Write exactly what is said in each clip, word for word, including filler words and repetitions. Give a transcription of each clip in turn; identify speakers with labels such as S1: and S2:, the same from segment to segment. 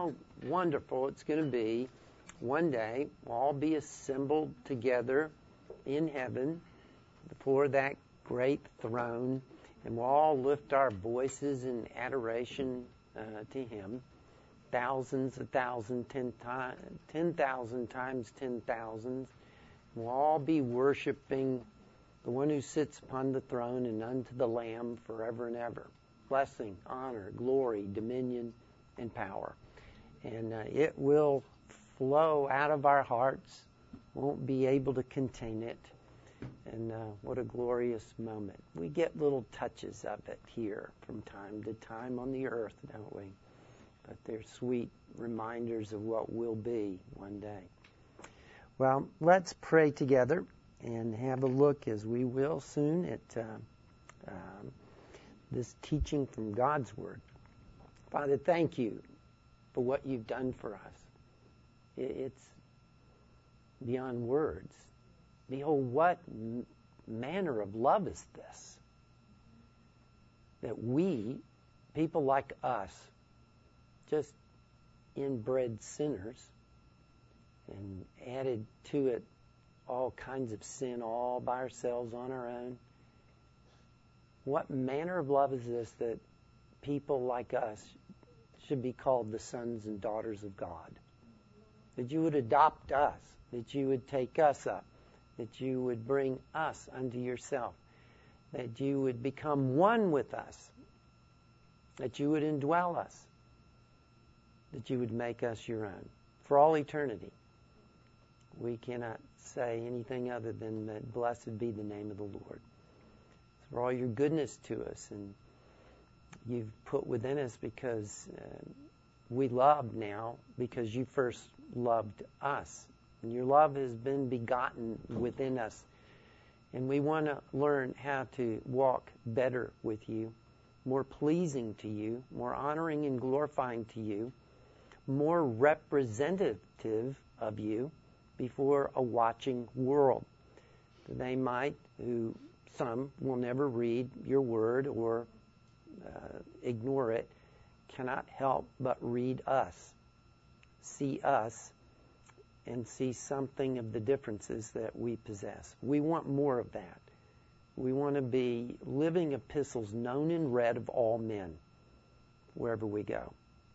S1: how wonderful it's going to be one day. We'll all be assembled together in heaven before that great throne, and we'll all lift our voices in adoration uh, to Him. Thousands, a thousand, ten, ti- ten thousand times ten thousands. We'll all be worshiping the one who sits upon the throne and unto the Lamb forever and ever. Blessing, honor, glory, dominion, and power. And uh, it will flow out of our hearts. Won't be able to contain it. And uh, what a glorious moment. We get little touches of it here from time to time on the earth, don't we? But they're sweet reminders of what will be one day. Well, let's pray together and have a look, as we will soon, at uh, um, this teaching from God's Word. Father, thank you for what you've done for us. It's beyond words. Behold, what manner of love is this? That we, people like us, just inbred sinners, and added to it all kinds of sin all by ourselves on our own. What manner of love is this that people like us should be called the sons and daughters of God? That you would adopt us, that you would take us up, that you would bring us unto yourself, that you would become one with us, that you would indwell us, that you would make us your own for all eternity. We cannot say anything other than that blessed be the name of the Lord. For all your goodness to us, and you've put within us because uh, we love now because you first loved us. And your love has been begotten within us. And we want to learn how to walk better with you, more pleasing to you, more honoring and glorifying to you, more representative of you before a watching world. They might, who some will never read your word or uh, ignore it, cannot help but read us, see us, and see something of the differences that we possess. We want more of that. We want to be living epistles known and read of all men wherever we go.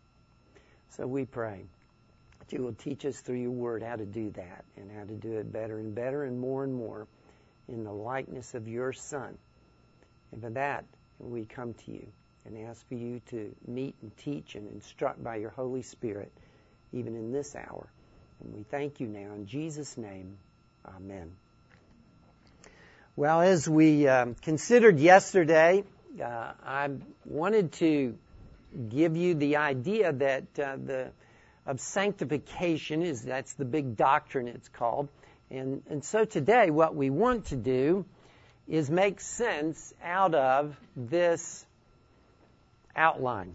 S1: So we pray that you will teach us through your word how to do that, and how to do it better and better and more and more in the likeness of your Son. And for that, we come to you and ask for you to meet and teach and instruct by your Holy Spirit, even in this hour. And we thank you now in Jesus' name. Amen. Well, as we um, considered yesterday, uh, I wanted to give you the idea that uh, the of sanctification is that's the big doctrine it's called. And, and so today what we want to do is make sense out of this outline.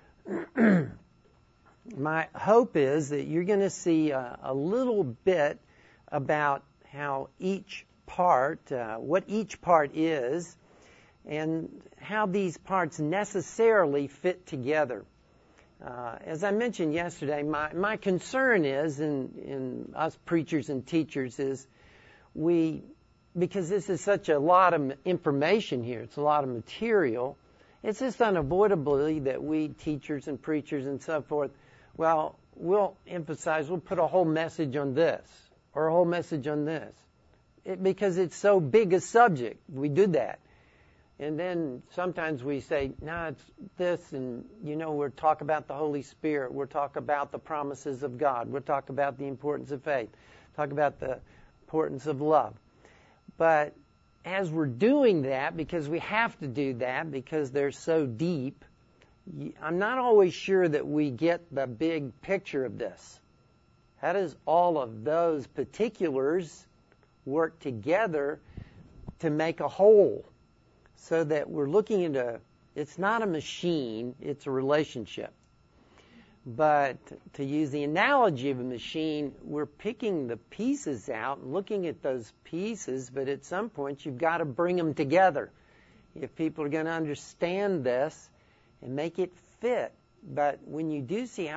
S1: My hope is that you're going to see a, a little bit about how each part, uh, what each part is, and how these parts necessarily fit together. Uh, as I mentioned yesterday, my, my concern is, in, in us preachers and teachers, is we, because this is such a lot of information here, it's a lot of material, it's just unavoidably that we teachers and preachers and so forth, well, we'll emphasize, we'll put a whole message on this, or a whole message on this, it, because it's so big a subject. We do that. And then sometimes we say, no, nah, it's this, and, you know, we'll talk about the Holy Spirit. We'll talk about the promises of God. We'll talk about the importance of faith. Talk about the importance of love. But as we're doing that, because we have to do that, because they're so deep, I'm not always sure that we get the big picture of this. How does all of those particulars work together to make a whole? So that we're looking at a, it's not a machine, it's a relationship. But to use the analogy of a machine, we're picking the pieces out and looking at those pieces, but at some point you've got to bring them together if people are going to understand this and make it fit. But when you do see how it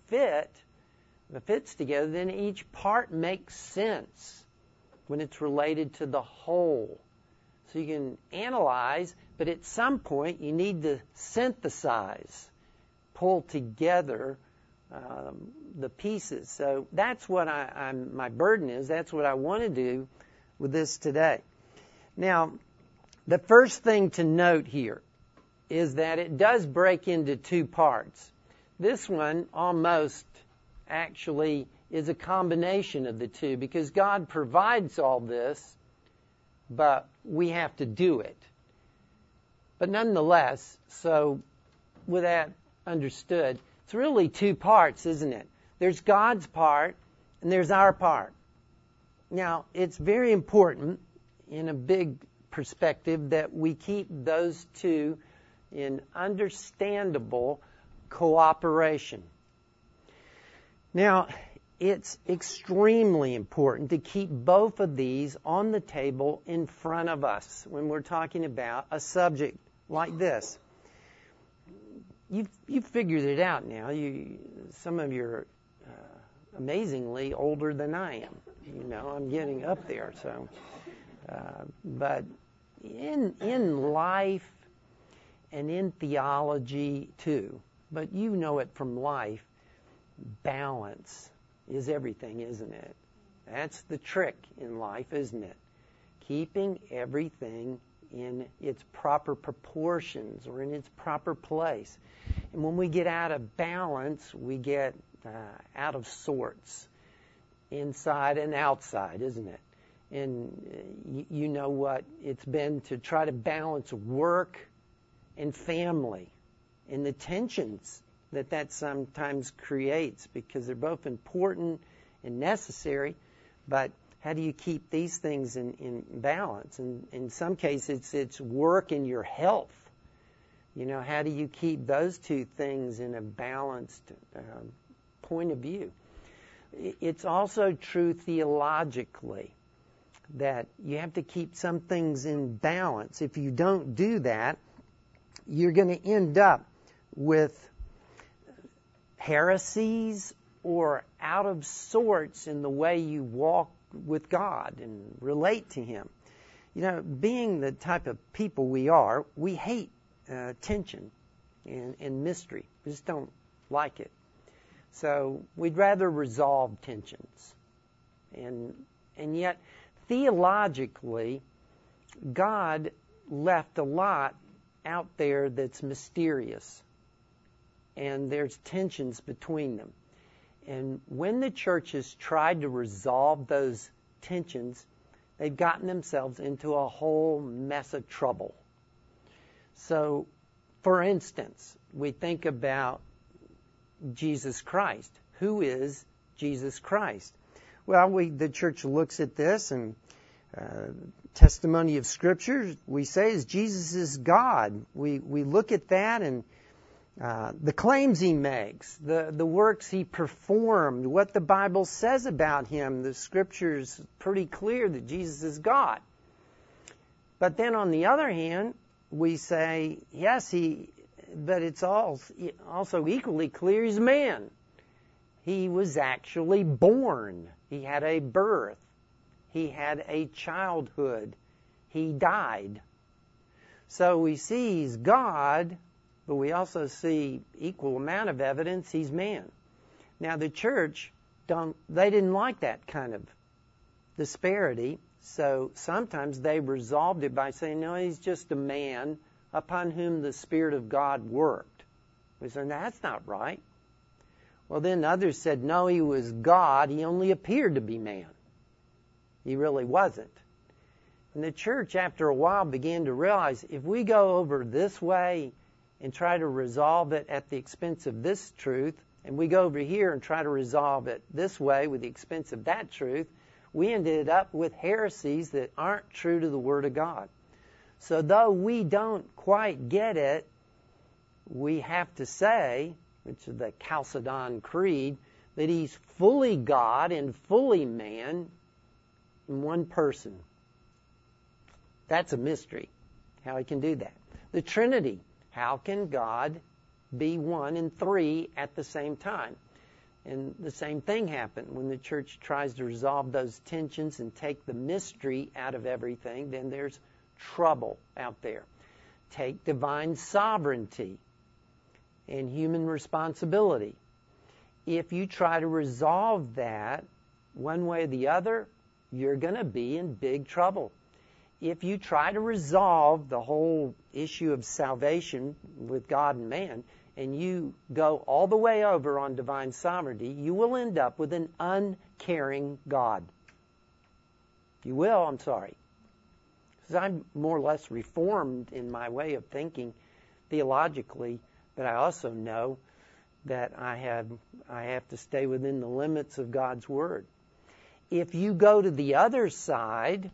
S1: fit, if it fits together, then each part makes sense when it's related to the whole. So you can analyze, but at some point you need to synthesize, pull together um, the pieces. So that's what I, I'm, my burden is. That's what I want to do with this today. Now, the first thing to note here is that it does break into two parts. This one almost actually is a combination of the two because God provides all this, but we have to do it. But nonetheless, so with that understood, it's really two parts, isn't it? There's God's part and there's our part. Now, it's very important in a big perspective that we keep those two in understandable cooperation. Now, it's extremely important to keep both of these on the table in front of us when we're talking about a subject like this. You've, you've figured it out now. You, some of you are uh, amazingly older than I am. You know, I'm getting up there. So, uh, but in in life and in theology too, but you know it from life, balance is everything, isn't it? That's the trick in life, isn't it? Keeping everything in its proper proportions or in its proper place. And when we get out of balance, we get uh, out of sorts, inside and outside, isn't it? And uh, y- you know what it's been to try to balance work and family and the tensions that that sometimes creates because they're both important and necessary, but how do you keep these things in, in balance? And in some cases, it's, it's work and your health. You know, how do you keep those two things in a balanced um, point of view? It's also true theologically that you have to keep some things in balance. If you don't do that, you're going to end up with heresies or out of sorts in the way you walk with God and relate to Him. You know, being the type of people we are, we hate uh, tension and, and mystery. We just don't like it. So we'd rather resolve tensions. And and yet, theologically, God left a lot out there that's mysterious. And there's tensions between them. And when the church has tried to resolve those tensions, they've gotten themselves into a whole mess of trouble. So, for instance, we think about Jesus Christ. Who is Jesus Christ? Well, we the church looks at this and uh, testimony of Scripture, we say is Jesus is God. We we look at that and Uh, the claims he makes, the, the works he performed, what the Bible says about him, the Scripture's pretty clear that Jesus is God. But then on the other hand, we say, yes, he, but it's all, also equally clear he's man. He was actually born. He had a birth. He had a childhood. He died. So we see he's God, but we also see equal amount of evidence he's man. Now the church, don't they didn't like that kind of disparity, so sometimes they resolved it by saying, no, he's just a man upon whom the Spirit of God worked. We said, that's not right. Well, then others said, no, he was God. He only appeared to be man. He really wasn't. And the church, after a while, began to realize if we go over this way and try to resolve it at the expense of this truth, and we go over here and try to resolve it this way with the expense of that truth, we ended up with heresies that aren't true to the Word of God. So though we don't quite get it, we have to say, which is the Chalcedon Creed, that he's fully God and fully man in one person. That's a mystery, how he can do that. The Trinity. How can God be one and three at the same time? And the same thing happened when the church tries to resolve those tensions and take the mystery out of everything, then there's trouble out there. Take divine sovereignty and human responsibility. If you try to resolve that one way or the other, you're going to be in big trouble. If you try to resolve the whole issue of salvation with God and man, and you go all the way over on divine sovereignty, you will end up with an uncaring God. You will, I'm sorry. Because I'm more or less reformed in my way of thinking theologically, but I also know that I have, I have to stay within the limits of God's Word. If you go to the other side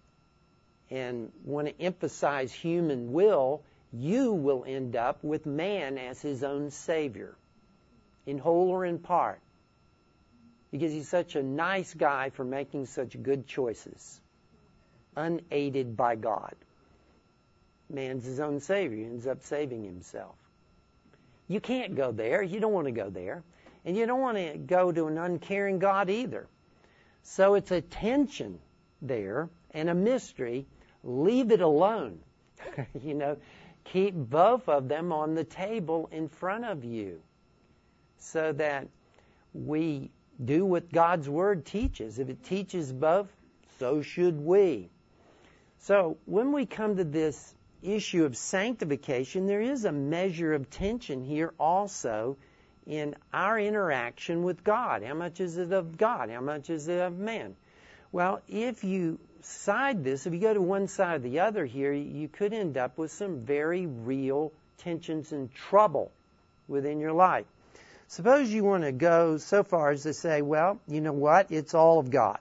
S1: and want to emphasize human will, you will end up with man as his own Savior, in whole or in part, because he's such a nice guy for making such good choices, unaided by God. Man's his own Savior. He ends up saving himself. You can't go there. You don't want to go there. And you don't want to go to an uncaring God either. So it's a tension there and a mystery. Leave it alone. You know, keep both of them on the table in front of you so that we do what God's Word teaches. If it teaches both, so should we. So when we come to this issue of sanctification, there is a measure of tension here also in our interaction with God. How much is it of God? How much is it of man? Well, if you side this, if you go to one side or the other here, you could end up with some very real tensions and trouble within your life. Suppose you want to go so far as to say, well, you know what? It's all of God.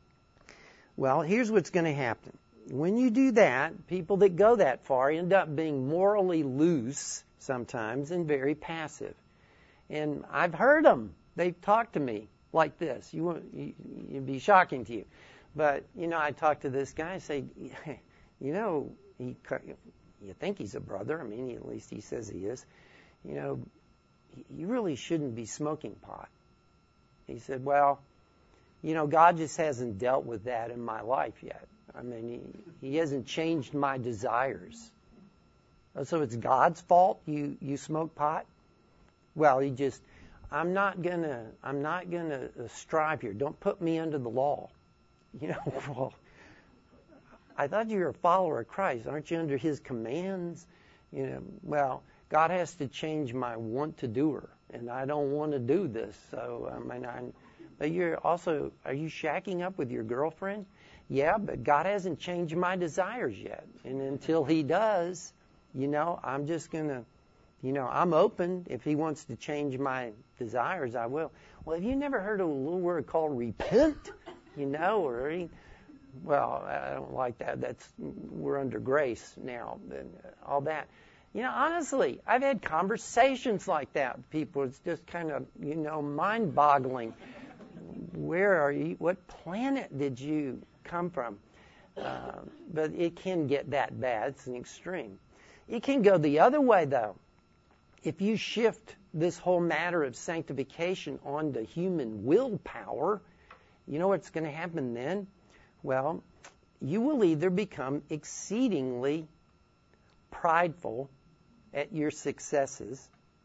S1: Well, here's what's going to happen. When you do that, people that go that far end up being morally loose sometimes and very passive. And I've heard them. They've talked to me like this. You won't, you, it'd be shocking to you. But, you know, I talk to this guy and say, you know, he, you think he's a brother. I mean, at least he says he is. You know, you really shouldn't be smoking pot. He said, well, you know, God just hasn't dealt with that in my life yet. I mean, he, he hasn't changed my desires. So it's God's fault you, you smoke pot? Well, he just, I'm not gonna, I'm not gonna strive here. Don't put me under the law. You know, well, I thought you were a follower of Christ. Aren't you under His commands? You know, well, God has to change my want to doer, and I don't want to do this. So, I mean, I'm, but you're also, are you shacking up with your girlfriend? Yeah, but God hasn't changed my desires yet. And until He does, you know, I'm just going to, you know, I'm open. If He wants to change my desires, I will. Well, have you never heard of a little word called repent? You know, or, well, I don't like that. That's, we're under grace now and all that. You know, honestly, I've had conversations like that with people. It's just kind of, you know, mind-boggling. Where are you? What planet did you come from? Uh, but it can get that bad. It's an extreme. It can go the other way, though. If you shift this whole matter of sanctification onto human willpower, you know what's going to happen then? Well, you will either become exceedingly prideful at your successes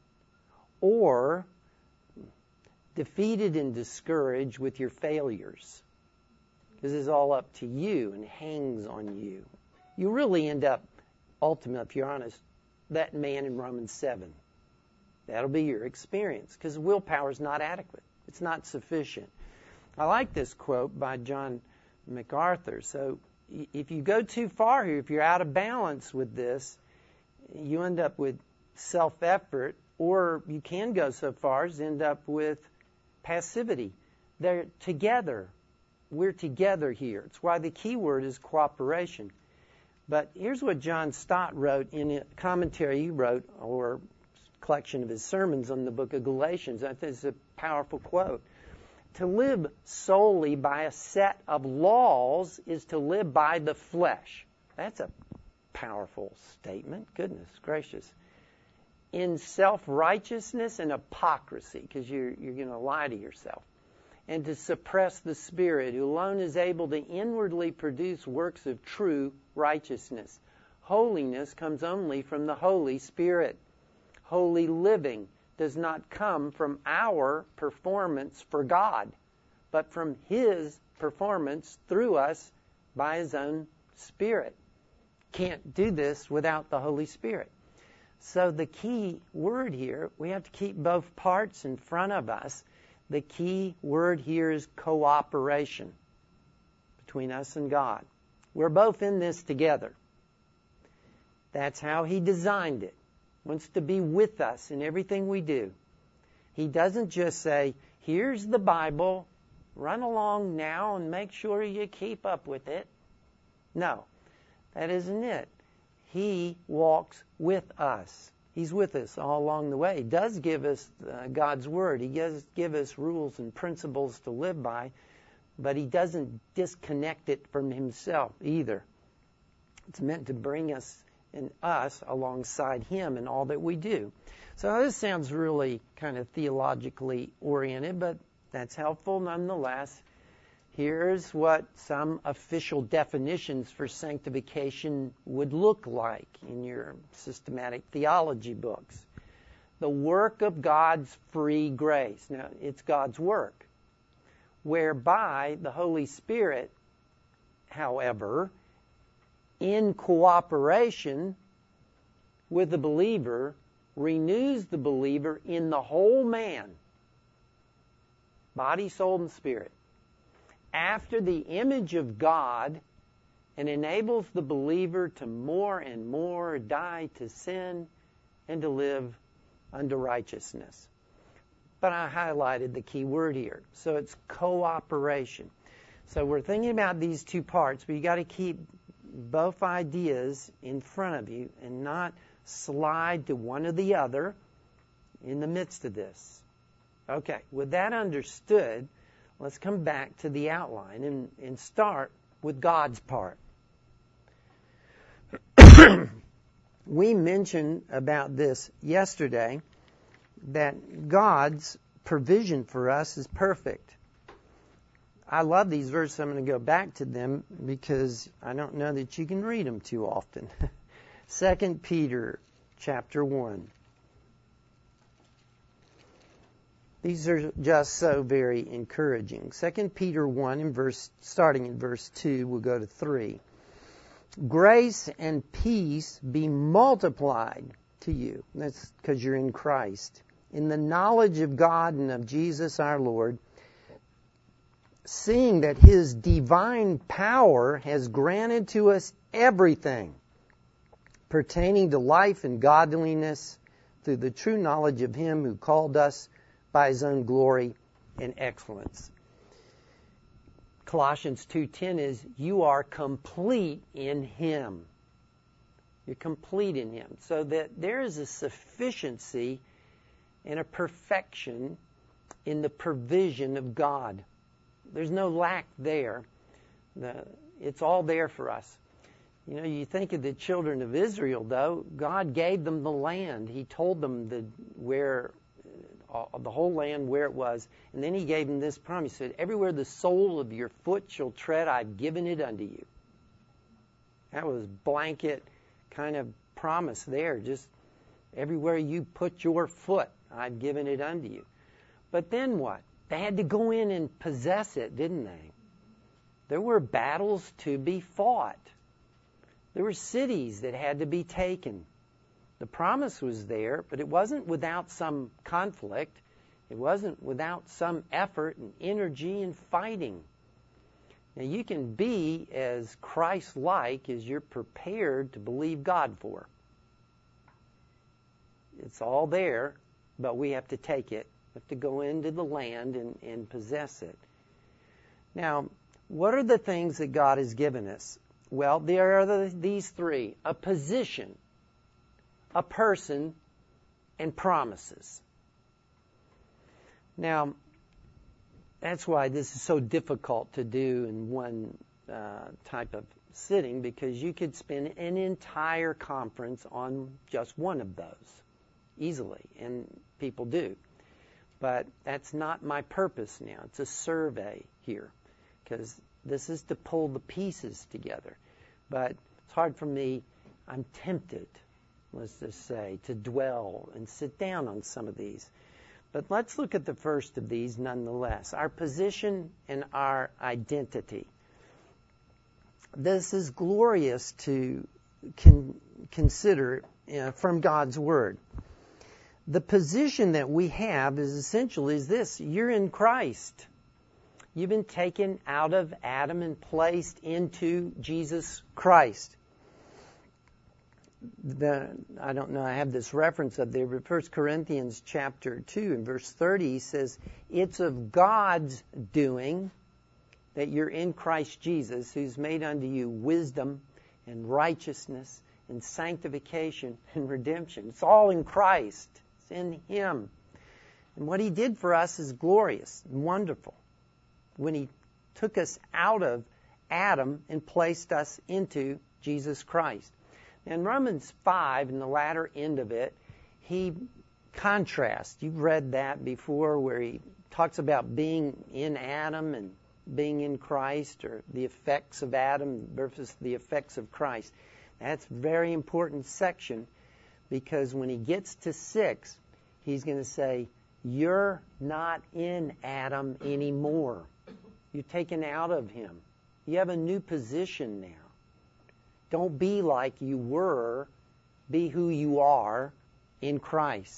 S1: or defeated and discouraged with your failures. Because it's all up to you and hangs on you. You really end up, ultimately, if you're honest, that man in Romans seven. That'll be your experience. Because willpower is not adequate. It's not sufficient. I like this quote by John MacArthur. So if you go too far here, if you're out of balance with this, you end up with self-effort, or you can go so far as end up with passivity. They're together. We're together here. It's why the key word is cooperation. But here's what John Stott wrote in a commentary he wrote, or collection of his sermons on the book of Galatians. I think it's a powerful quote. To live solely by a set of laws is to live by the flesh. That's a powerful statement. Goodness gracious. in self-righteousness and hypocrisy, because you're, you're going to lie to yourself, and to suppress the Spirit, who alone is able to inwardly produce works of true righteousness. Holiness comes only from the Holy Spirit. Holy living does not come from our performance for God, but from His performance through us by His own Spirit. Can't do this without the Holy Spirit. So the key word here, we have to keep both parts in front of us. The key word here is cooperation between us and God. We're both in this together. That's how He designed it. Wants to be with us in everything we do. He doesn't just say, here's the Bible, run along now and make sure you keep up with it. No, that isn't it. He walks with us. He's with us all along the way. He does give us uh, God's Word. He does give us rules and principles to live by, but He doesn't disconnect it from Himself either. It's meant to bring us and us alongside Him in all that we do. So this sounds really kind of theologically oriented, but that's helpful nonetheless. Here's what some official definitions for sanctification would look like in your systematic theology books. The work of God's free grace. Now, it's God's work, whereby the Holy Spirit, however, in cooperation with the believer, renews the believer in the whole man, body, soul, and spirit, after the image of God, and enables the believer to more and more die to sin and to live unto righteousness. But I highlighted the key word here. So it's cooperation. So we're thinking about these two parts, but you got to keep both ideas in front of you and not slide to one or the other in the midst of this. Okay, with that understood, let's come back to the outline and, and start with God's part. We mentioned about this yesterday, that God's provision for us is perfect. I love these verses. I'm going to go back to them because I don't know that you can read them too often. Second Peter chapter one. These are just so very encouraging. Second Peter one, in verse, starting in verse two, we'll go to three. Grace and peace be multiplied to you. That's because you're in Christ. In the knowledge of God and of Jesus our Lord, seeing that His divine power has granted to us everything pertaining to life and godliness through the true knowledge of Him who called us by His own glory and excellence. Colossians two ten is, you are complete in Him. You're complete in Him. So that there is a sufficiency and a perfection in the provision of God. There's no lack there. The, it's all there for us. You know, you think of the children of Israel, though, God gave them the land. He told them the, where the whole land where it was. And then He gave them this promise. He said, everywhere the sole of your foot shall tread, I've given it unto you. That was blanket kind of promise there. Just everywhere you put your foot, I've given it unto you. But then what? They had to go in and possess it, didn't they? There were battles to be fought. There were cities that had to be taken. The promise was there, but it wasn't without some conflict. It wasn't without some effort and energy and fighting. Now, you can be as Christ-like as you're prepared to believe God for. It's all there, but we have to take it. We have to go into the land and, and possess it. Now, what are the things that God has given us? Well, there are the, these three. A position, a person, and promises. Now, that's why this is so difficult to do in one uh, type of sitting, because you could spend an entire conference on just one of those. easily, and people do. But that's not my purpose now. It's a survey here, because this is to pull the pieces together. But it's hard for me. I'm tempted, let's just say, to dwell and sit down on some of these. But let's look at the first of these nonetheless. Our position and our identity. This is glorious to con- consider uh, from God's Word. The position that we have is essentially is this. You're in Christ. You've been taken out of Adam and placed into Jesus Christ. The, I don't know, I have this reference up there, but First Corinthians chapter two and verse thirty says, it's of God's doing that you're in Christ Jesus, who's made unto you wisdom and righteousness and sanctification and redemption. It's all in Christ. It's in Him. And what He did for us is glorious and wonderful. When He took us out of Adam and placed us into Jesus Christ. In Romans five, in the latter end of it, he contrasts. You've read that before, where he talks about being in Adam and being in Christ, or the effects of Adam versus the effects of Christ. That's a very important section, because when he gets to six, he's going to say, you're not in Adam anymore. You're taken out of him. You have a new position now. Don't be like you were. Be who you are in Christ.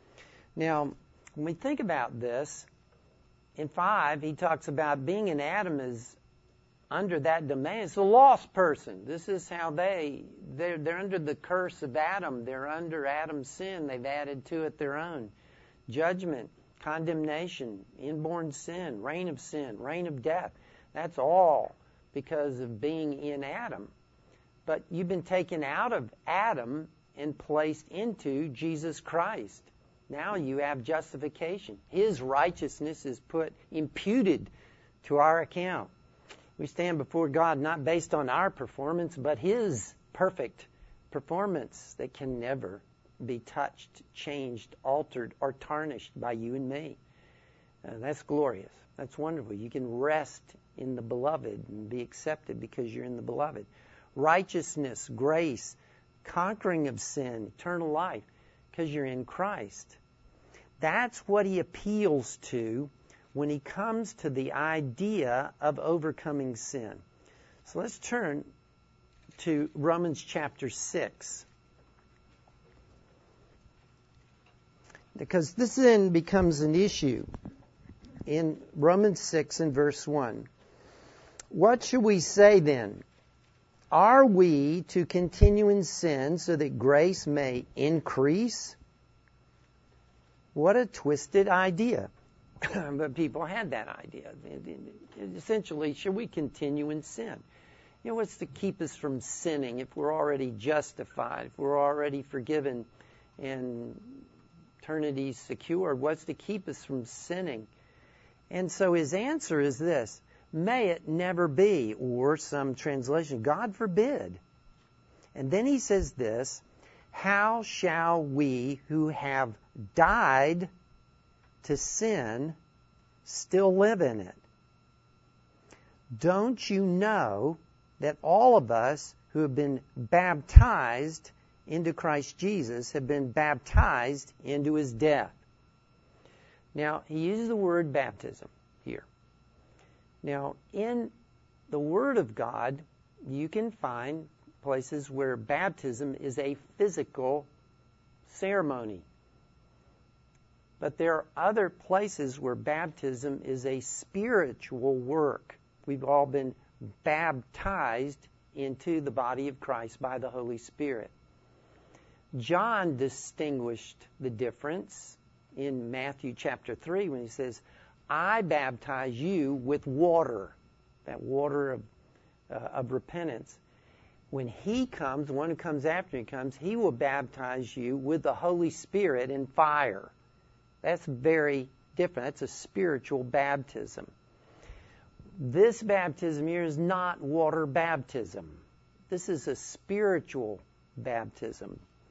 S1: Now, when we think about this, in five, he talks about being in Adam is under that domain. It's a lost person. This is how they, they're, they're under the curse of Adam. They're under Adam's sin. They've added to it their own. Judgment, condemnation, inborn sin, reign of sin, reign of death. That's all because of being in Adam. But you've been taken out of Adam and placed into Jesus Christ. Now you have justification. His righteousness is put, imputed to our account. We stand before God not based on our performance, but His perfect performance that can never be touched, changed, altered, or tarnished by you and me. Uh, that's glorious. That's wonderful. You can rest in the beloved and be accepted because you're in the beloved. Righteousness, grace, conquering of sin, eternal life, because you're in Christ. That's what he appeals to when he comes to the idea of overcoming sin. So let's turn to Romans chapter six. Because this then becomes an issue in Romans six and verse one. What should we say then? Are we to continue in sin so that grace may increase? What a twisted idea. But people had that idea. Essentially, should we continue in sin? You know, what's to keep us from sinning if we're already justified, if we're already forgiven and eternity secured? What's to keep us from sinning? And so his answer is this: may it never be, or some translation, God forbid. And then he says this: how shall we who have died to sin still live in it? Don't you know that all of us who have been baptized into Christ Jesus have been baptized into his death? Now, he uses the word baptism here. Now, in the Word of God, you can find places where baptism is a physical ceremony. But there are other places where baptism is a spiritual work. We've all been baptized into the body of Christ by the Holy Spirit. John distinguished the difference in Matthew chapter three when he says, I baptize you with water, that water of, uh, of repentance. When he comes, the one who comes after he comes, he will baptize you with the Holy Spirit and fire. That's very different. That's a spiritual baptism. This baptism here is not water baptism. This is a spiritual baptism.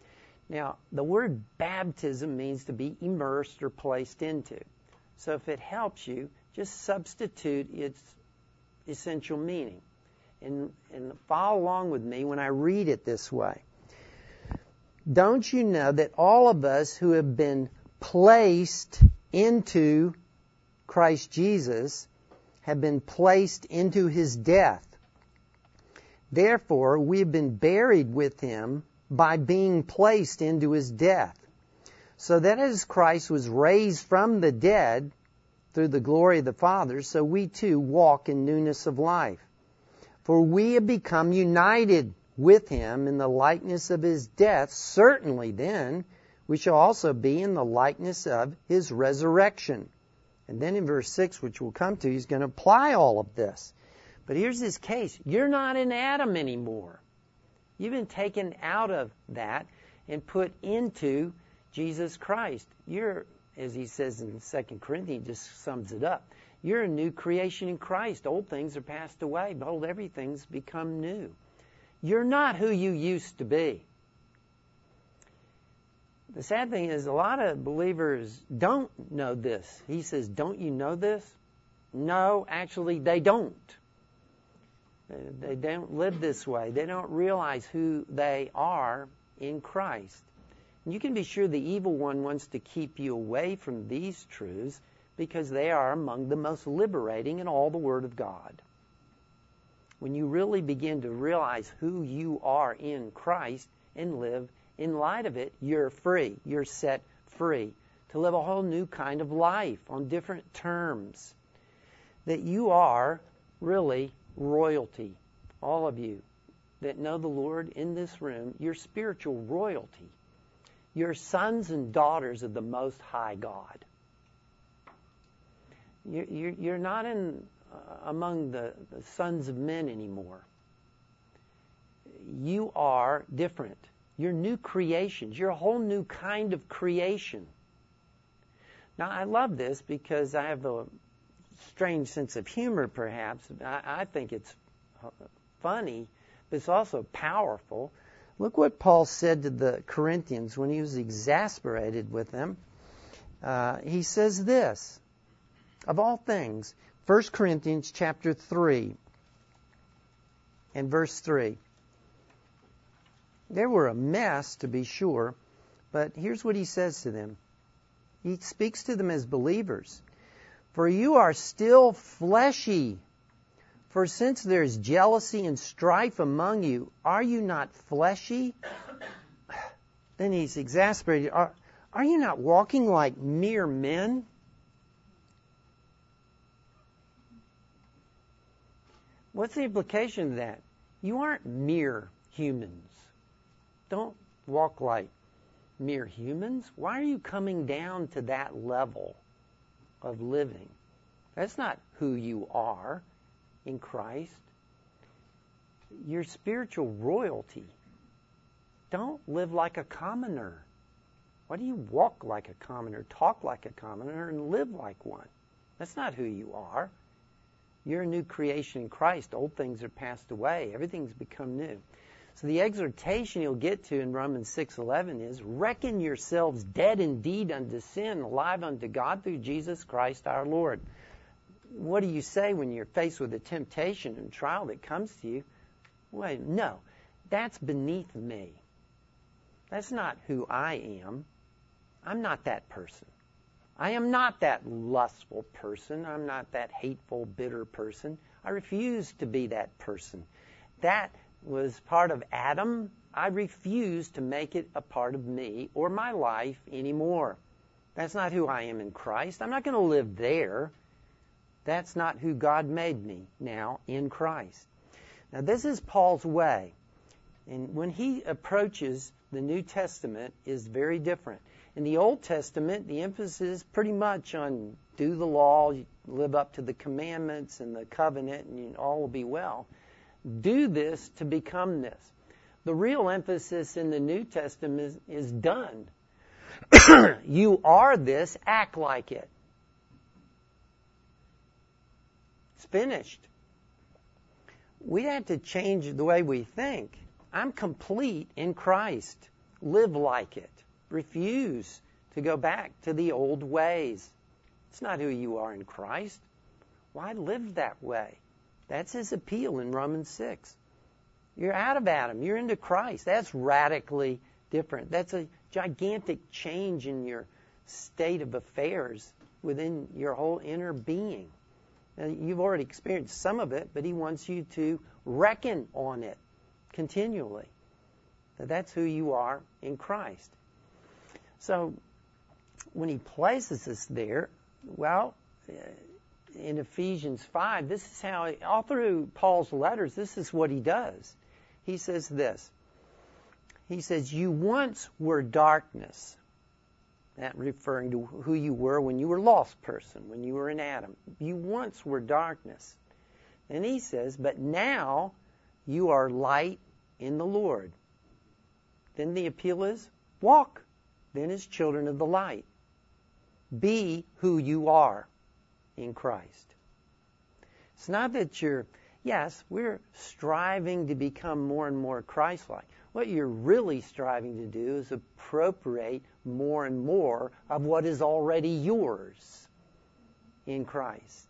S1: Now, the word baptism means to be immersed or placed into. So if it helps you, just substitute its essential meaning. And, and follow along with me when I read it this way. Don't you know that all of us who have been placed into Christ Jesus have been placed into His death? Therefore, we have been buried with Him by being placed into His death, so that as Christ was raised from the dead through the glory of the Father, so we too walk in newness of life. For we have become united with Him in the likeness of His death. Certainly then we shall also be in the likeness of His resurrection. And then in verse six, which we'll come to, he's going to apply all of this. But here's his case. You're not in Adam anymore. You've been taken out of that and put into Jesus Christ. You're, as he says in Second Corinthians, just sums it up. You're a new creation in Christ. Old things are passed away. Behold, everything's become new. You're not who you used to be. The sad thing is a lot of believers don't know this. He says, don't you know this? No, actually they don't. They don't live this way. They don't realize who they are in Christ. And you can be sure the evil one wants to keep you away from these truths because they are among the most liberating in all the Word of God. When you really begin to realize who you are in Christ and live in light of it, you're free. You're set free to live a whole new kind of life on different terms. That you are really royalty. All of you that know the Lord in this room, you're spiritual royalty. You're sons and daughters of the Most High God. You're not in uh, among the, the sons of men anymore. You are different. You're new creations. You're a whole new kind of creation. Now, I love this because I have a strange sense of humor, perhaps. I, I think it's funny, but it's also powerful. Look what Paul said to the Corinthians when he was exasperated with them. Uh, he says this, of all things, First Corinthians chapter three and verse three. They were a mess, to be sure, but here's what he says to them. He speaks to them as believers. For you are still fleshy. For since there is jealousy and strife among you, are you not fleshy? Then he's exasperated. Are, are you not walking like mere men? What's the implication of that? You aren't mere humans. Don't walk like mere humans. Why are you coming down to that level of living? That's not who you are in Christ. You're spiritual royalty. Don't live like a commoner. Why do you walk like a commoner, talk like a commoner, and live like one? That's not who you are. You're a new creation in Christ. Old things are passed away. Everything's become new. So the exhortation you'll get to in Romans six eleven is, reckon yourselves dead indeed unto sin, alive unto God through Jesus Christ our Lord. What do you say when you're faced with a temptation and trial that comes to you? Wait, no, that's beneath me. That's not who I am. I'm not that person. I am not that lustful person. I'm not that hateful, bitter person. I refuse to be that person. That was part of Adam. I refuse to make it a part of me or my life anymore. That's not who I am in Christ. I'm not going to live there. That's not who God made me now in Christ. Now, this is Paul's way. And when he approaches the New Testament is very different. In the Old Testament, the emphasis is pretty much on do the law, live up to the commandments and the covenant, and all will be well. Do this to become this. The real emphasis in the New Testament is, is done. You are this, act like it. It's finished. We have to change the way we think. I'm complete in Christ. Live like it. Refuse to go back to the old ways. It's not who you are in Christ. Why live that way? That's his appeal in Romans six. You're out of Adam. You're into Christ. That's radically different. That's a gigantic change in your state of affairs within your whole inner being. Now, you've already experienced some of it, but he wants you to reckon on it continually. That that's who you are in Christ. So when he places us there, well, in Ephesians five, this is how, all through Paul's letters, this is what he does. He says this. He says, you once were darkness. That referring to who you were when you were a lost person, when you were in Adam. You once were darkness. And he says, but now you are light in the Lord. Then the appeal is, walk then as children of the light. Be who you are in Christ. It's not that you're, yes, we're striving to become more and more Christ-like. What you're really striving to do is appropriate more and more of what is already yours in Christ.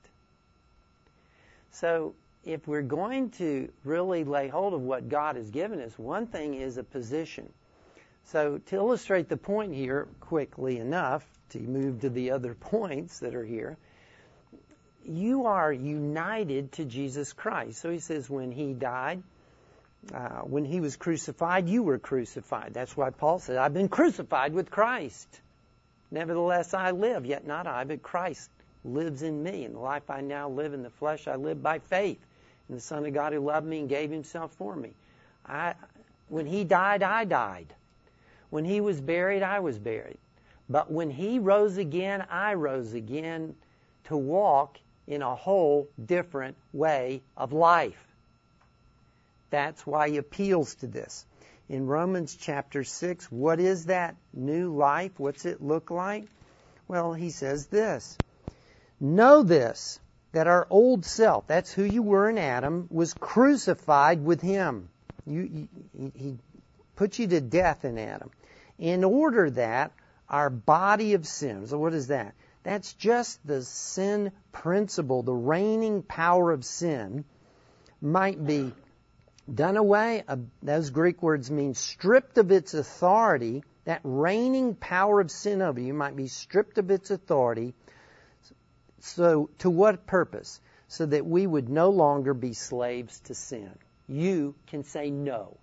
S1: So if we're going to really lay hold of what God has given us, one thing is a position. So to illustrate the point here quickly enough, to move to the other points that are here, you are united to Jesus Christ. So he says when he died, uh, when he was crucified, you were crucified. That's why Paul said, I've been crucified with Christ. Nevertheless, I live, yet not I, but Christ lives in me. And the life I now live in the flesh, I live by faith in the Son of God who loved me and gave himself for me. I, when he died, I died. When he was buried, I was buried. But when he rose again, I rose again to walk in a whole different way of life. That's why he appeals to this. In Romans chapter six, what is that new life? What's it look like? Well, he says this. Know this, that our old self, that's who you were in Adam, was crucified with him. You, you, he put you to death in Adam. In order that our body of sin, so what is that? That's just the sin principle, the reigning power of sin, might be done away. Uh, those Greek words mean stripped of its authority. That reigning power of sin over you might be stripped of its authority. So to what purpose? So that we would no longer be slaves to sin. You can say no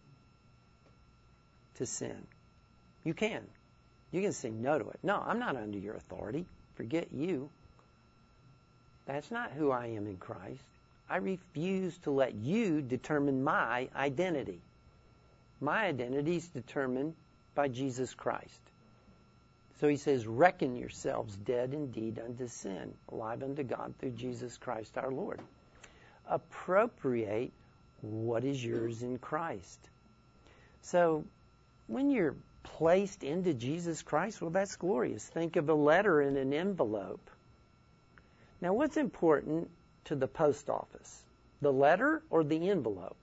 S1: to sin. You can. You can say no to it. No, I'm not under your authority. Forget you. That's not who I am in Christ. I refuse to let you determine my identity. My identity is determined by Jesus Christ. So he says, reckon yourselves dead indeed unto sin, alive unto God through Jesus Christ our Lord. Appropriate what is yours in Christ. So when you're placed into Jesus Christ, well, that's glorious. Think of a letter in an envelope. Now, what's important to the post office? The letter or the envelope?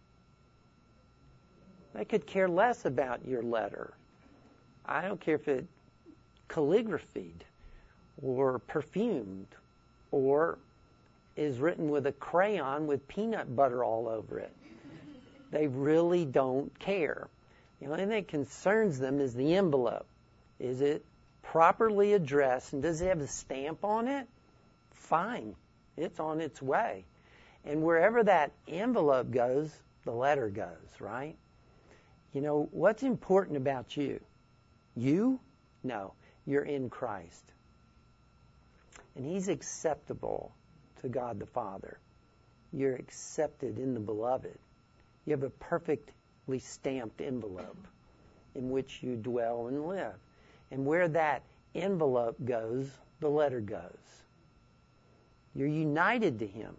S1: They could care less about your letter. I don't care if it's calligraphied or perfumed or is written with a crayon with peanut butter all over it. They really don't care. The only thing that concerns them is the envelope. Is it properly addressed and does it have a stamp on it? Fine. It's on its way. And wherever that envelope goes, the letter goes, right? You know, what's important about you? You? No. You're in Christ. And he's acceptable to God the Father. You're accepted in the Beloved. You have a perfectly stamped envelope in which you dwell and live. And where that envelope goes, the letter goes. You're united to him.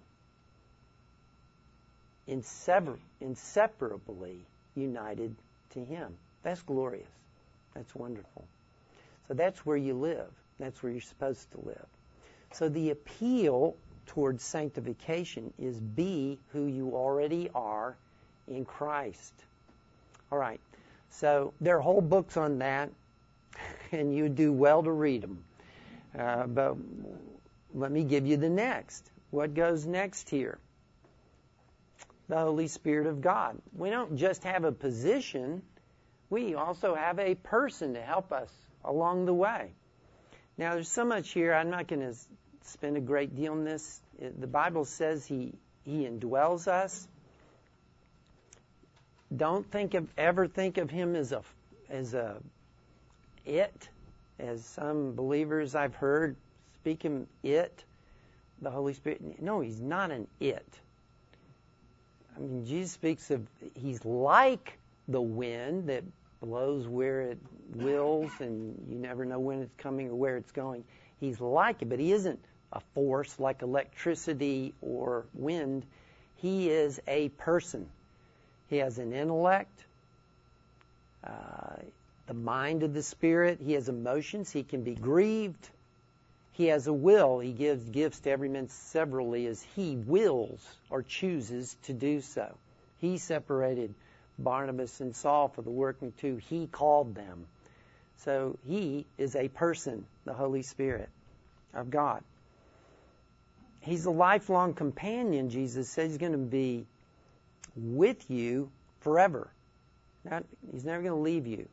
S1: Insever- inseparably united to him. That's glorious. That's wonderful. So that's where you live. That's where you're supposed to live. So the appeal towards sanctification is be who you already are in Christ. All right. So there are whole books on that, and you do well to read them. Uh, but let me give you the next. What goes next here? The Holy Spirit of God. We don't just have a position. We also have a person to help us along the way. Now, there's so much here. I'm not going to spend a great deal on this. The Bible says He He indwells us. Don't think of ever think of Him as a as a it, as some believers I've heard speak Him it, the Holy Spirit. No, He's not an it. I mean, Jesus speaks of He's like the wind that blows where it wills, and you never know when it's coming or where it's going. He's like it, but He isn't a force like electricity or wind. He is a person. He has an intellect, uh, the mind of the Spirit. He has emotions. He can be grieved. He has a will. He gives gifts to every man severally as He wills or chooses to do so. He separated Barnabas and Saul for the working too. He called them. So He is a person, the Holy Spirit of God. He's a lifelong companion, Jesus says. He's going to be with you forever. Not, he's never going to leave you.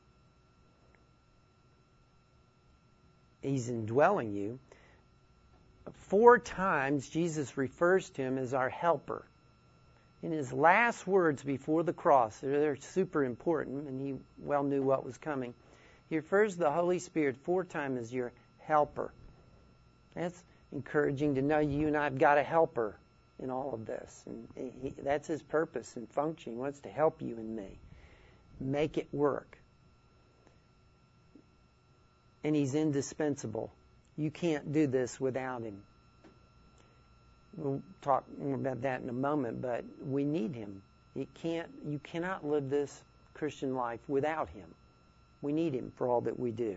S1: He's indwelling you. Four times Jesus refers to Him as our helper. In His last words before the cross, they're super important, and He well knew what was coming. He refers to the Holy Spirit four times as your helper. That's encouraging to know you and I have got a helper in all of this. And he, that's His purpose and function. He wants to help you and me. Make it work. And He's indispensable. You can't do this without Him. We'll talk more about that in a moment, but we need Him. You can't, you cannot live this Christian life without Him. We need Him for all that we do.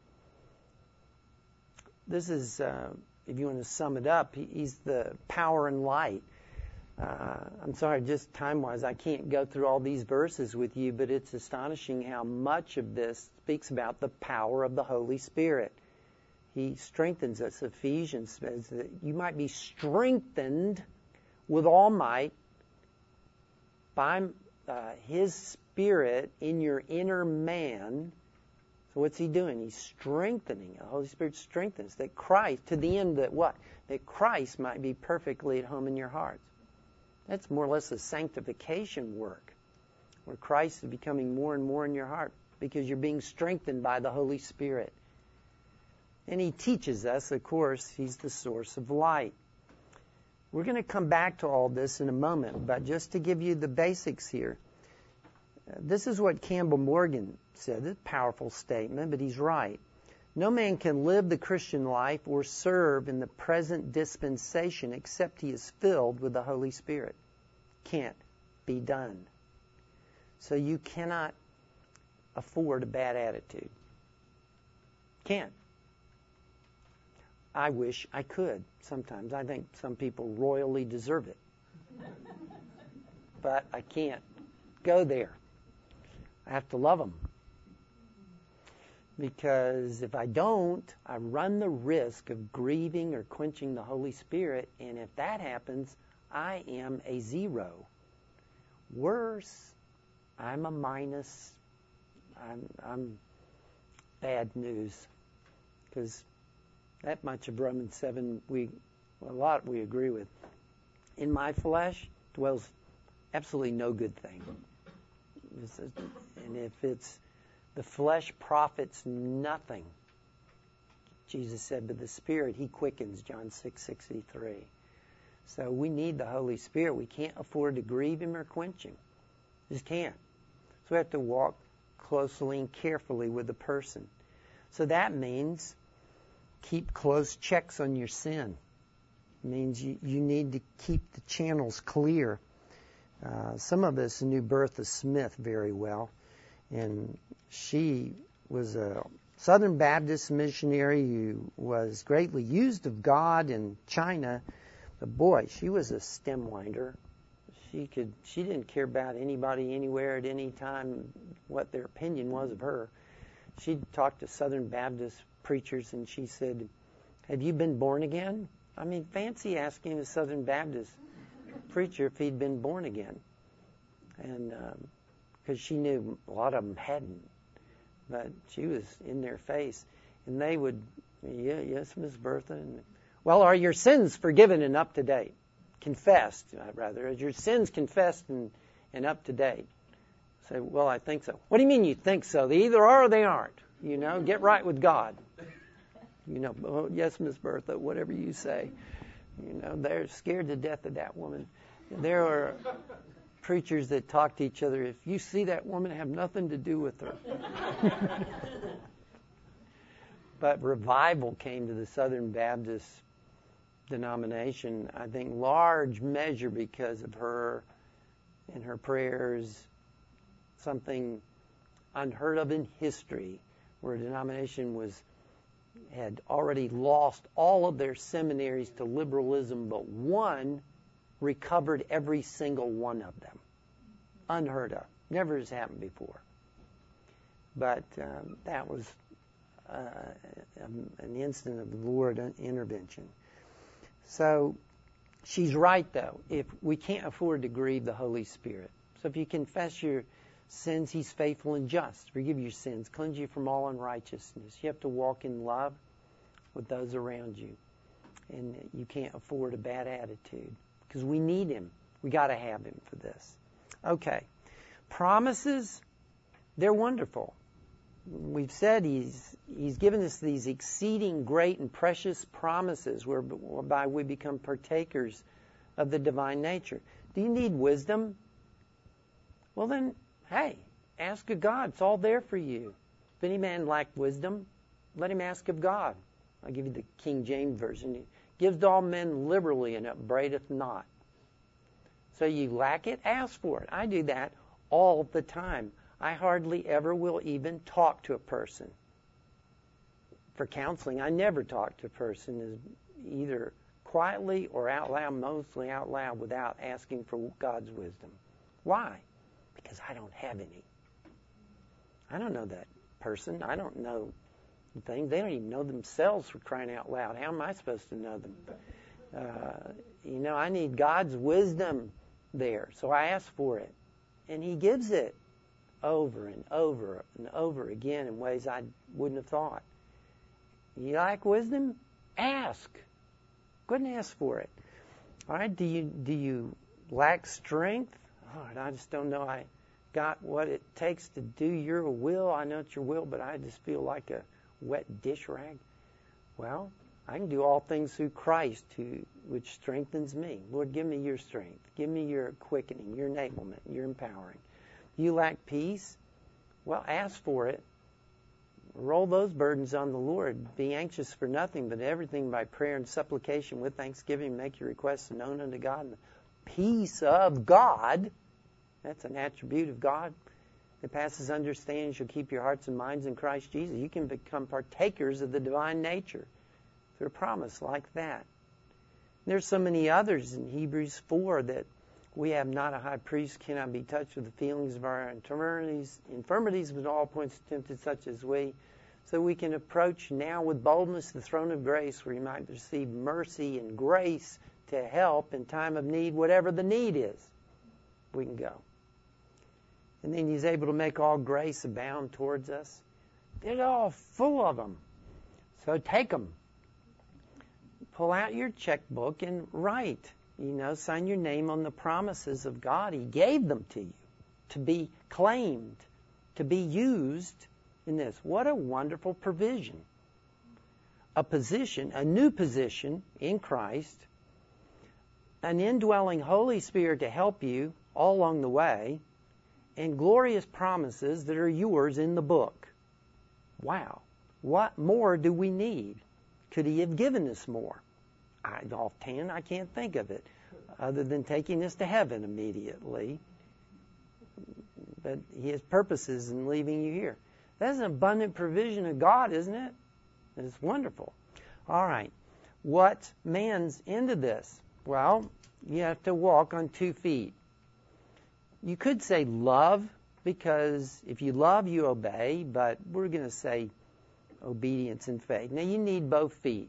S1: This is, uh, if you want to sum it up, He's the power and light. Uh, I'm sorry, just time-wise, I can't go through all these verses with you, but it's astonishing how much of this speaks about the power of the Holy Spirit. He strengthens us. Ephesians says that you might be strengthened with all might by uh, His Spirit in your inner man. So what's He doing? He's strengthening. The Holy Spirit strengthens that Christ, to the end that what? That Christ might be perfectly at home in your hearts. That's more or less a sanctification work, where Christ is becoming more and more in your heart because you're being strengthened by the Holy Spirit. And He teaches us, of course, He's the source of light. We're going to come back to all this in a moment, but just to give you the basics here. Uh, this is what Campbell Morgan said. It's a powerful statement, but he's right. No man can live the Christian life or serve in the present dispensation except he is filled with the Holy Spirit. Can't be done. So you cannot afford a bad attitude. Can't. I wish I could sometimes. I think some people royally deserve it. But I can't go there. I have to love them. Because if I don't, I run the risk of grieving or quenching the Holy Spirit. And if that happens, I am a zero. Worse, I'm a minus. I'm, I'm bad news. Because that much of Romans seven, we a lot we agree with. In my flesh dwells absolutely no good thing. And if it's the flesh profits nothing, Jesus said, but the Spirit, He quickens, John six sixty-three. So we need the Holy Spirit. We can't afford to grieve Him or quench Him. Just can't. So we have to walk closely and carefully with the person. So that means keep close checks on your sin. It means you, you need to keep the channels clear. Uh, some of us knew Bertha Smith very well, and she was a Southern Baptist missionary who was greatly used of God in China. But boy, she was a stem winder. She She could. She didn't care about anybody anywhere at any time, what their opinion was of her. She'd talk to Southern Baptist preachers, and she said, "Have you been born again?" I mean, fancy asking a Southern Baptist preacher if he'd been born again, and because um, she knew a lot of them hadn't, but she was in their face, and they would, yeah, yes, Miss Bertha, and, well, are your sins forgiven and up to date? Confessed, rather. Are your sins confessed and, and up to date? Say, well, I think so. What do you mean you think so? They either are or they aren't. You know, get right with God. You know, oh, yes, Miss Bertha, whatever you say. You know, they're scared to death of that woman. There are preachers that talk to each other. If you see that woman, have nothing to do with her. But revival came to the Southern Baptist denomination, I think, large measure because of her and her prayers, something unheard of in history, where a denomination was had already lost all of their seminaries to liberalism, but one recovered every single one of them. Unheard of. Never has happened before. But um, that was uh, an instant of the Lord intervention. So she's right, though. If we can't afford to grieve the Holy Spirit. So if you confess your sins, He's faithful and just. Forgive your sins. Cleanse you from all unrighteousness. You have to walk in love with those around you. And you can't afford a bad attitude. Because we need Him. We got to have Him for this. Okay. Promises, they're wonderful. We've said He's He's given us these exceeding great and precious promises whereby we become partakers of the divine nature. Do you need wisdom? Well then, hey, ask of God. It's all there for you. If any man lack wisdom, let him ask of God. I'll give you the King James Version. He gives to all men liberally and upbraideth not. So you lack it, ask for it. I do that all the time. I hardly ever will even talk to a person. For counseling, I never talk to a person either quietly or out loud, mostly out loud, without asking for God's wisdom. Why? Because I don't have any. I don't know that person. I don't know the thing. They don't even know themselves, for crying out loud. How am I supposed to know them? Uh, you know, I need God's wisdom there. So I ask for it. And He gives it over and over and over again in ways I wouldn't have thought. You like wisdom? Ask. Go ahead and ask for it. All right, do you do you lack strength? Lord, I just don't know I got what it takes to do your will. I know it's your will, but I just feel like a wet dish rag. Well, I can do all things through Christ, who which strengthens me. Lord, give me your strength. Give me your quickening, your enablement, your empowering. You lack peace? Well, ask for it. Roll those burdens on the Lord. Be anxious for nothing, but everything by prayer and supplication with thanksgiving. Make your requests known unto God. And the peace of God, that's an attribute of God that passes understanding, shall keep your hearts and minds in Christ Jesus. You can become partakers of the divine nature through a promise like that. There's so many others in Hebrews four that we have not a high priest, cannot be touched with the feelings of our infirmities, infirmities, but all points tempted such as we. So we can approach now with boldness the throne of grace, where you might receive mercy and grace to help in time of need, whatever the need is. We can go. And then He's able to make all grace abound towards us. They're all full of them. So take them. Pull out your checkbook and write. You know, sign your name on the promises of God. He gave them to you to be claimed, to be used in this. What a wonderful provision. A position, a new position in Christ, an indwelling Holy Spirit to help you all along the way, and glorious promises that are yours in the book. Wow. What more do we need? Could He have given us more? I, offhand, I can't think of it, other than taking us to heaven immediately. But He has purposes in leaving you here. That's an abundant provision of God, isn't it? It's wonderful. All right. What man's into this? Well, you have to walk on two feet. you could say love, because if you love, you obey, but we're going to say obedience and faith. Now, you need both feet.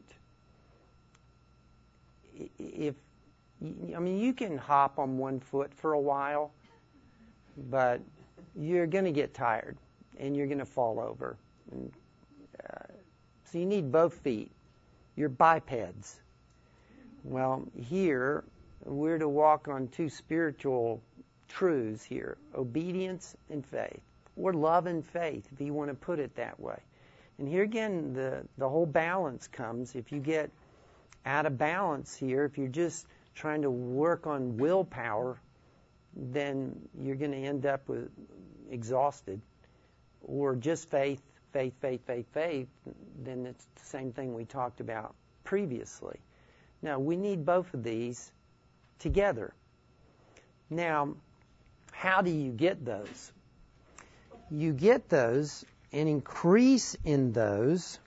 S1: If I mean, you can hop on one foot for a while, but you're going to get tired, and you're going to fall over. And, uh, so you need both feet. You're bipeds. Well, here, we're to walk on two spiritual truths here, obedience and faith, or love and faith, if you want to put it that way. And here again, the, the whole balance comes. If you get out of balance here, if you're just trying to work on willpower, then you're going to end up with exhausted. Or just faith, faith, faith, faith, faith, then it's the same thing we talked about previously. Now, we need both of these together. Now, how do you get those? You get those and increase in those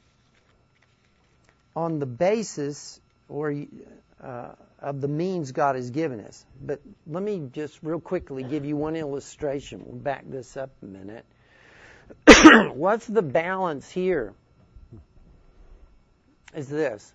S1: on the basis or uh, of the means God has given us. But let me just real quickly give you one illustration. We'll back this up a minute. What's the balance here? Is this.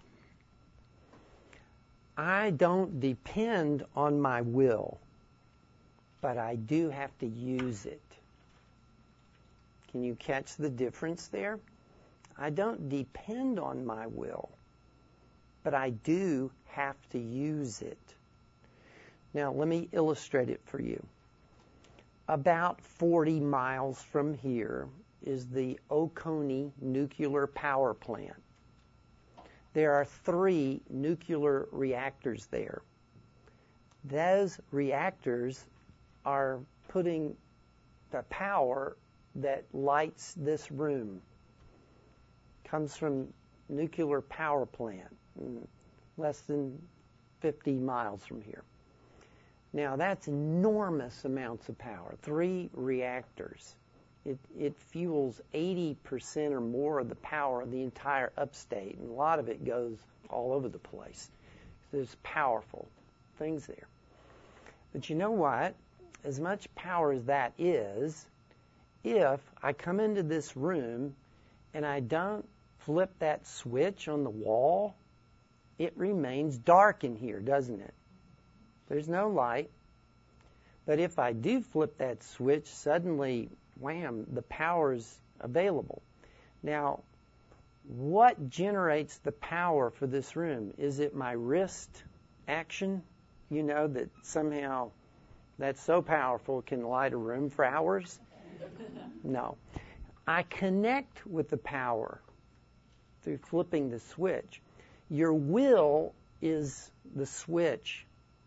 S1: I don't depend on my will, but I do have to use it. Can you catch the difference there? I don't depend on my will, but I do have to use it. Now, let me illustrate it for you. About forty miles from here is the Oconee Nuclear Power Plant. There are three nuclear reactors there. Those reactors are putting the power that lights this room. Comes from nuclear power plant, less than fifty miles from here. Now, that's enormous amounts of power. Three reactors. It, it fuels eighty percent or more of the power of the entire upstate, and a lot of it goes all over the place. There's powerful things there. But you know what? As much power as that is, if I come into this room and I don't flip that switch on the wall, it remains dark in here, doesn't it? There's no light. But if I do flip that switch, suddenly, wham, the power's available. Now, what generates the power for this room? Is it my wrist action? You know, that somehow that's so powerful it can light a room for hours? No. I connect with the power through flipping the switch. Your will is the switch.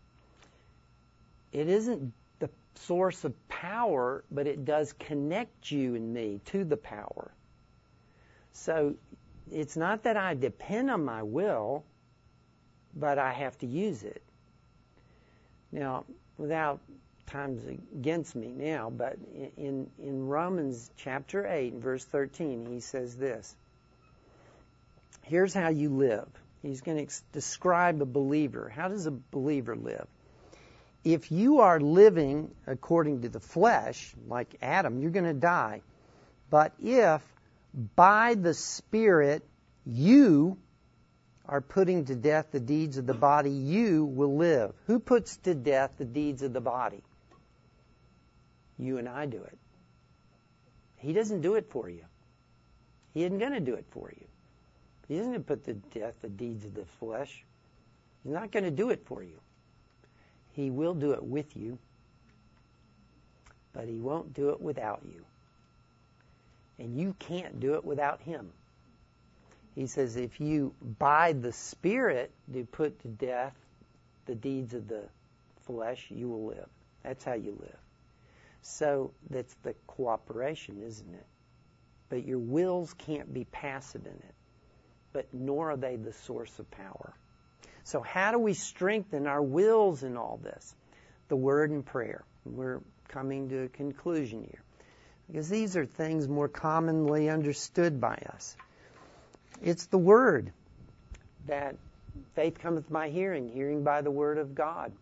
S1: It isn't the source of power, but it does connect you and me to the power. So it's not that I depend on my will, but I have to use it. Now, without time's against me now, but in, in Romans chapter eight, verse thirteen, he says this. Here's how you live. He's going to ex- describe a believer. How does a believer live? If you are living according to the flesh, like Adam, you're going to die. But if by the Spirit you are putting to death the deeds of the body, you will live. Who puts to death the deeds of the body? You and I do it. He doesn't do it for you. He isn't going to do it for you. He isn't going to put to death the deeds of the flesh. He's not going to do it for you. He will do it with you, but he won't do it without you. And you can't do it without him. He says if you, by the Spirit, do put to death the deeds of the flesh, you will live. That's how you live. So that's the cooperation, isn't it? But your wills can't be passive in it, but nor are they the source of power. So how do we strengthen our wills in all this? The Word and prayer. We're coming to a conclusion here, because these are things more commonly understood by us. It's the Word that faith cometh by hearing, hearing by the Word of God.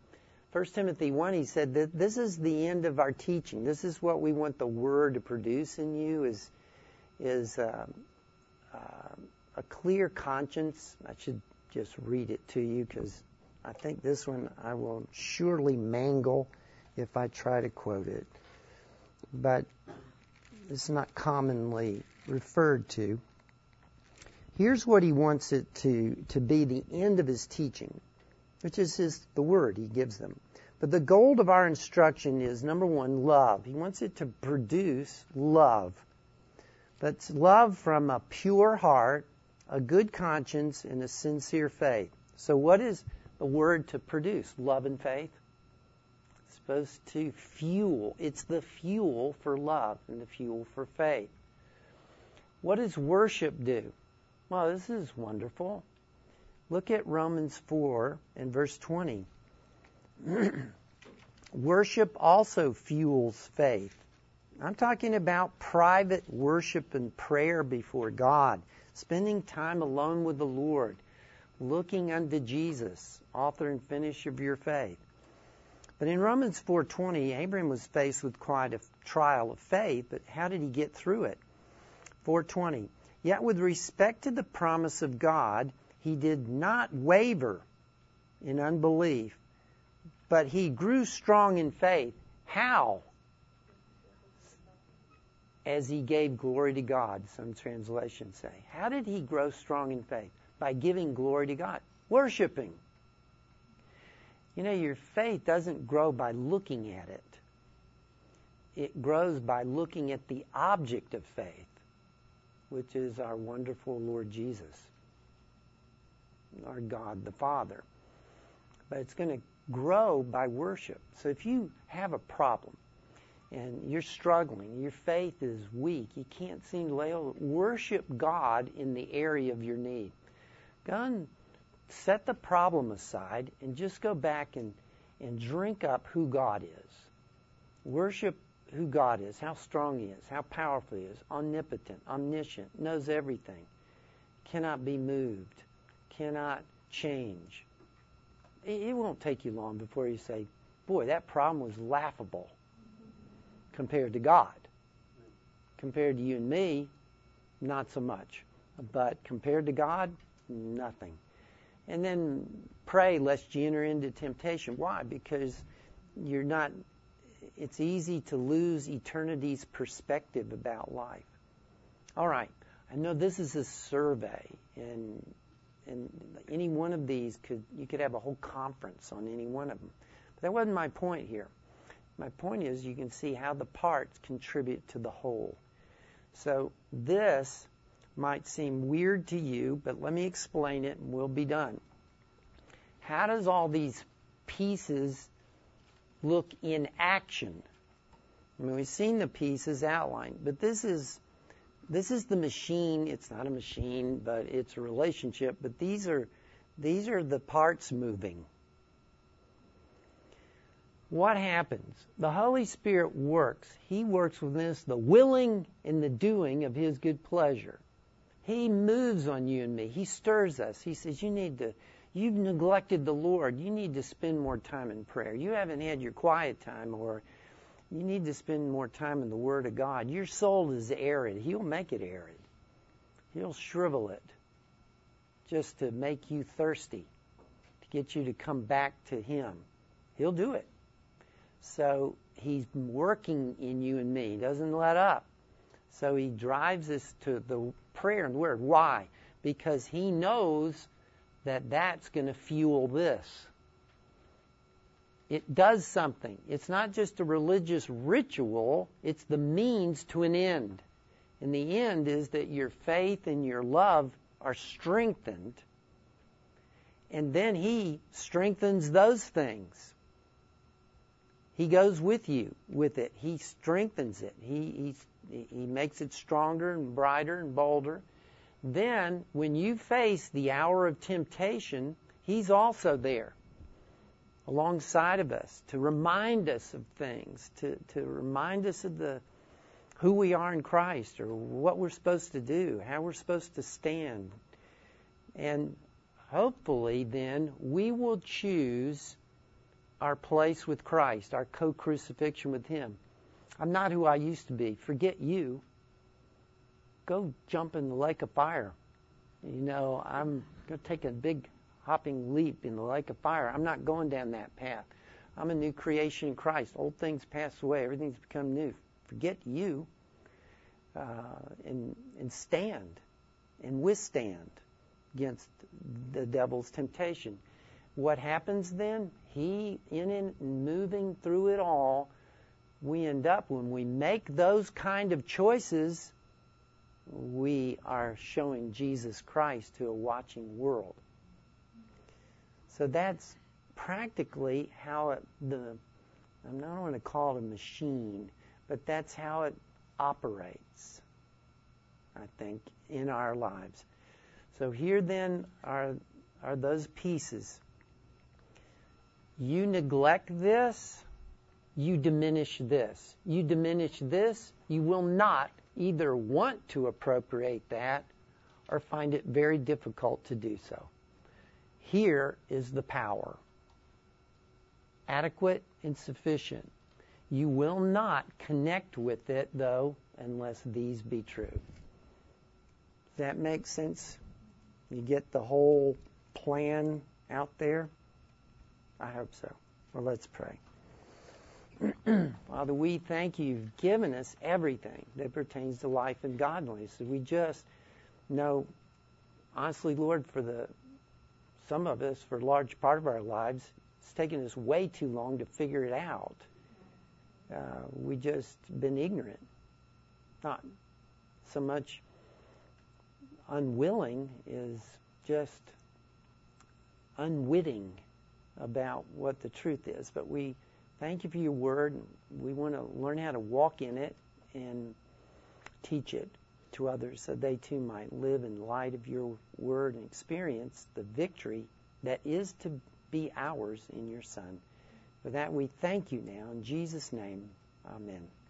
S1: First Timothy one, he said that this is the end of our teaching. This is what we want the Word to produce in you is, is uh, uh, a clear conscience. I should just read it to you because I think this one I will surely mangle if I try to quote it. But it's not commonly referred to. Here's what he wants it to, to be the end of his teaching, which is his, the word he gives them. But the goal of our instruction is, number one, love. He wants it to produce love. That's love from a pure heart, a good conscience, and a sincere faith. So what is the word to produce? Love and faith. It's supposed to fuel. It's the fuel for love and the fuel for faith. What does worship do? Well, this is wonderful. Look at Romans four and verse twenty. Worship also fuels faith. I'm talking about private worship and prayer before God, spending time alone with the Lord, looking unto Jesus, author and finisher of your faith. But in Romans four twenty, Abraham was faced with quite a trial of faith, but how did he get through it? four twenty, yet with respect to the promise of God, he did not waver in unbelief, but he grew strong in faith. How? As he gave glory to God, some translations say. How did he grow strong in faith? By giving glory to God. Worshiping. You know, your faith doesn't grow by looking at it. It grows by looking at the object of faith, which is our wonderful Lord Jesus, our God the Father. But it's going to grow by worship. So if you have a problem and you're struggling, your faith is weak, you can't seem to lay hold, worship God in the area of your need. Go and set the problem aside and just go back and, and drink up who God is. Worship who God is, how strong He is, how powerful He is, omnipotent, omniscient, knows everything, cannot be moved, cannot change. It won't take you long before you say, boy, that problem was laughable compared to God. Compared to you and me, not so much. But compared to God, nothing. And then pray lest you enter into temptation. Why? Because you're not, it's easy to lose eternity's perspective about life. All right. I know this is a survey, and and any one of these could, you could have a whole conference on any one of them. But that wasn't my point here. My point is you can see how the parts contribute to the whole. So this might seem weird to you, but let me explain it and we'll be done. How does all these pieces look in action? I mean, we've seen the pieces outlined, but this is This is the machine. It's not a machine, but it's a relationship. But these are these are the parts moving. What happens? The Holy Spirit works. He works within us, the willing and the doing of His good pleasure. He moves on you and me. He stirs us. He says, you need to, you've neglected the Lord. You need to spend more time in prayer. You haven't had your quiet time, or you need to spend more time in the Word of God. Your soul is arid. He'll make it arid. He'll shrivel it just to make you thirsty, to get you to come back to Him. He'll do it. So He's working in you and me. He doesn't let up. So He drives us to the prayer and the Word. Why? Because He knows that that's going to fuel this. It does something. It's not just a religious ritual. It's the means to an end. And the end is that your faith and your love are strengthened. And then He strengthens those things. He goes with you with it. He strengthens it. He, he, he makes it stronger and brighter and bolder. Then, when you face the hour of temptation, He's also there, alongside of us, to remind us of things, to, to remind us of the who we are in Christ, or what we're supposed to do, how we're supposed to stand. And hopefully then we will choose our place with Christ, our co-crucifixion with Him. I'm not who I used to be. Forget you. Go jump in the lake of fire. You know, I'm going to take a big hopping leap in the lake of fire. I'm not going down that path. I'm a new creation in Christ. Old things pass away. Everything's become new. Forget you uh, and, and stand and withstand against the devil's temptation. What happens then? He, in and moving through it all, we end up, when we make those kind of choices, we are showing Jesus Christ to a watching world. So that's practically how it, the, I don't want to call it a machine, but that's how it operates, I think, in our lives. So here then are, are those pieces. You neglect this, you diminish this. You diminish this, you will not either want to appropriate that or find it very difficult to do so. Here is the power. Adequate and sufficient. You will not connect with it, though, unless these be true. Does that make sense? You get the whole plan out there? I hope so. Well, let's pray. Father, we thank you. You've given us everything that pertains to life and godliness. We just know, honestly, Lord, for the some of us, for a large part of our lives, it's taken us way too long to figure it out. Uh, we just been ignorant, not so much unwilling, is just unwitting about what the truth is. But we thank you for your word. We want to learn how to walk in it and teach it to others so they too might live in light of your word and experience the victory that is to be ours in your Son. For that we thank you now. In Jesus' name, amen.